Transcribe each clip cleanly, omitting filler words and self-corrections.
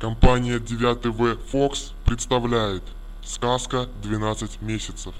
Компания 9В Fox представляет сказка «12 месяцев».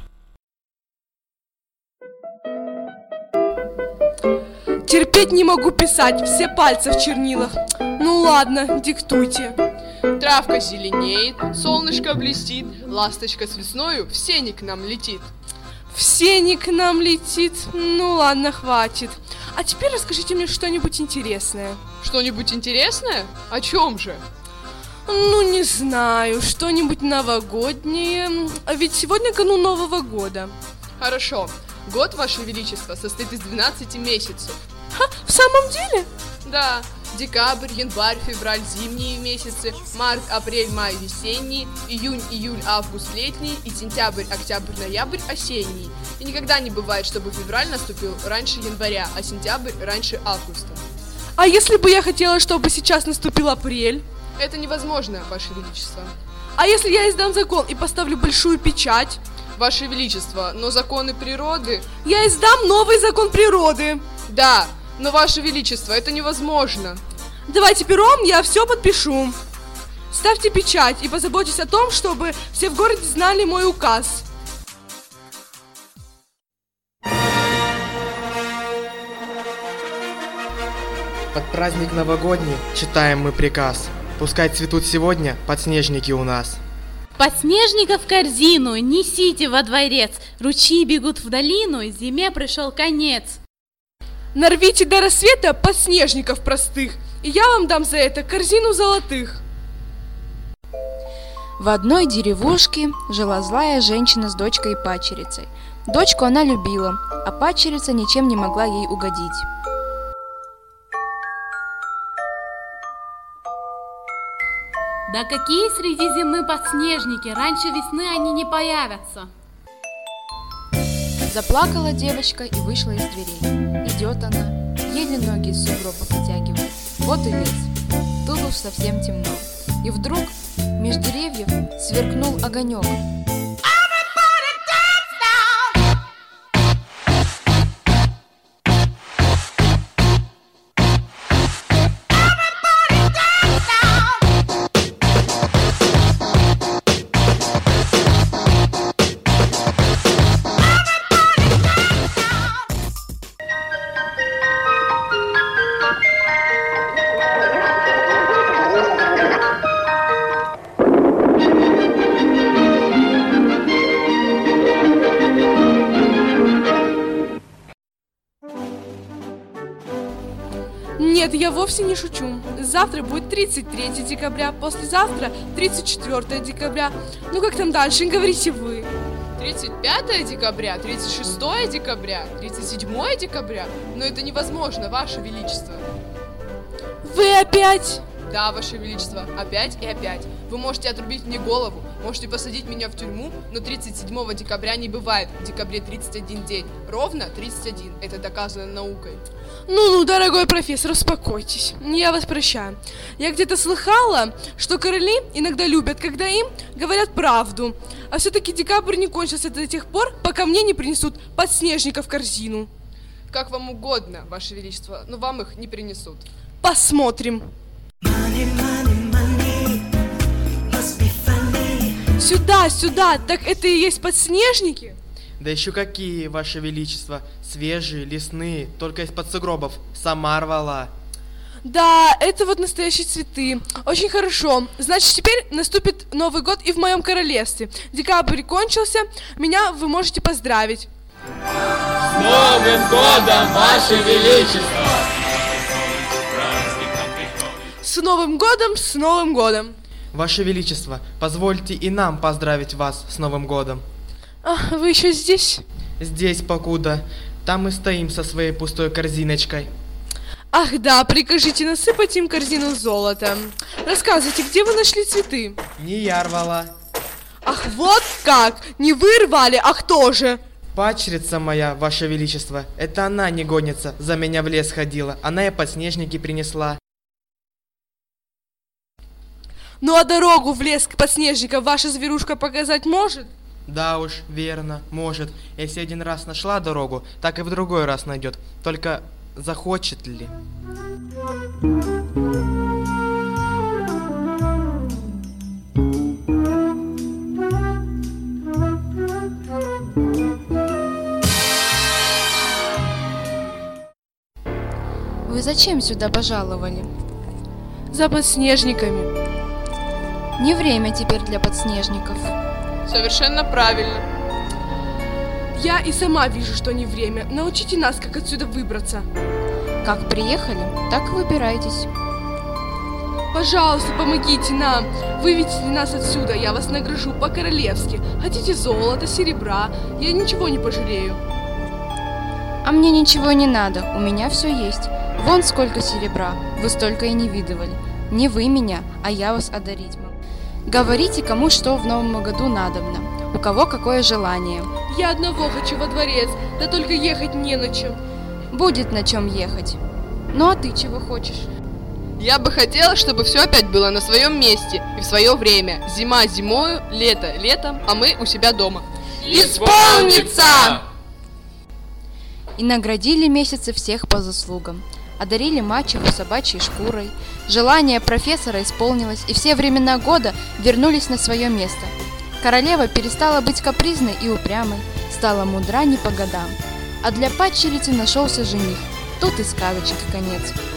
Терпеть не могу писать, все пальцы в чернилах. Ну ладно, диктуйте. Травка зеленеет, солнышко блестит, ласточка с весною в сени к нам летит. В сени к нам летит. Ну ладно, хватит. А теперь расскажите мне что-нибудь интересное. Что-нибудь интересное? О чем же? Ну, не знаю, что-нибудь новогоднее. А ведь сегодня канун Нового года. Хорошо. Год, Ваше Величество, состоит из 12 месяцев. Ха, в самом деле? Да. Декабрь, январь, февраль – зимние месяцы, март, апрель, май – весенние, июнь, июль, август – летние, и сентябрь, октябрь, ноябрь – осенние. И никогда не бывает, чтобы февраль наступил раньше января, а сентябрь – раньше августа. А если бы я хотела, чтобы сейчас наступил апрель? Это невозможно, Ваше Величество. А если я издам закон и поставлю большую печать? Ваше Величество, но законы природы... Я издам новый закон природы. Да, но Ваше Величество, это невозможно. Давайте пером, я все подпишу. Ставьте печать и позаботьтесь о том, чтобы все в городе знали мой указ. Под праздник новогодний читаем мы приказ. Пускай цветут сегодня подснежники у нас. Подснежников в корзину несите во дворец. Ручьи бегут в долину, зиме пришел конец. Нарвите до рассвета подснежников простых, и я вам дам за это корзину золотых. В одной деревушке жила злая женщина с дочкой и падчерицей. Дочку она любила, а падчерица ничем не могла ей угодить. Да какие среди зимы подснежники, раньше весны они не появятся. Заплакала девочка и вышла из дверей. Идет она, еле ноги из сугробов вытягивает. Вот и лес. Тут уж совсем темно. И вдруг меж деревьев сверкнул огонек. Нет, я вовсе не шучу. Завтра будет 33 декабря, послезавтра 34 декабря. Ну как там дальше, говорите вы. 35 декабря, 36 декабря, 37 декабря. Но это невозможно, Ваше Величество. Вы опять? Да, Ваше Величество, опять и опять. Вы можете отрубить мне голову, можете посадить меня в тюрьму, но 37 декабря не бывает. В декабре 31 день. Ровно 31. Это доказано наукой. Ну, дорогой профессор, успокойтесь. Я вас прощаю. Я где-то слыхала, что короли иногда любят, когда им говорят правду. А все-таки декабрь не кончился до тех пор, пока мне не принесут подснежника в корзину. Как вам угодно, Ваше Величество, но вам их не принесут. Посмотрим. Сюда, сюда, так это и есть подснежники? Да еще какие, Ваше Величество, свежие, лесные, только из-под сугробов, сама рвала. Да, это вот настоящие цветы. Очень хорошо. Значит, теперь наступит Новый год и в моем королевстве. Декабрь кончился, меня вы можете поздравить. С Новым годом, Ваше Величество! С Новым годом, с Новым годом! Ваше Величество, позвольте и нам поздравить вас с Новым годом. А, вы еще здесь? Здесь покуда. Там мы стоим со своей пустой корзиночкой. Ах да, прикажите насыпать им корзину золота. Рассказывайте, где вы нашли цветы? Не я рвала. Ах, вот как! Не вы рвали, а кто же? Падчерица моя, Ваше Величество, это она не гонится, за меня в лес ходила. Она и подснежники принесла. Ну а дорогу в лес к подснежникам ваша зверушка показать может? Да уж, верно, может. Если один раз нашла дорогу, так и в другой раз найдет. Только захочет ли? зачем сюда пожаловали? За подснежниками. Не время теперь для подснежников. Совершенно правильно. Я и сама вижу, что не время. Научите нас, как отсюда выбраться. Как приехали, так и выбирайтесь. Пожалуйста, помогите нам. Выведите нас отсюда, я вас награжу по-королевски. Хотите золота, серебра, я ничего не пожалею. А мне ничего не надо, у меня все есть. Вон сколько серебра, вы столько и не видывали. Не вы меня, а я вас одарить могу. Говорите, кому что в новом году надобно, у кого какое желание. Я одного хочу во дворец, да только ехать не на чем. Будет на чем ехать. Ну а ты чего хочешь? Я бы хотела, чтобы все опять было на своем месте и в свое время. Зима зимою, лето летом, а мы у себя дома. Исполнится! И наградили месяцы всех по заслугам. Одарили мачеху собачьей шкурой. Желание профессора исполнилось, и все времена года вернулись на свое место. Королева перестала быть капризной и упрямой, стала мудра не по годам. А для падчерицы нашелся жених. Тут и сказочки конец.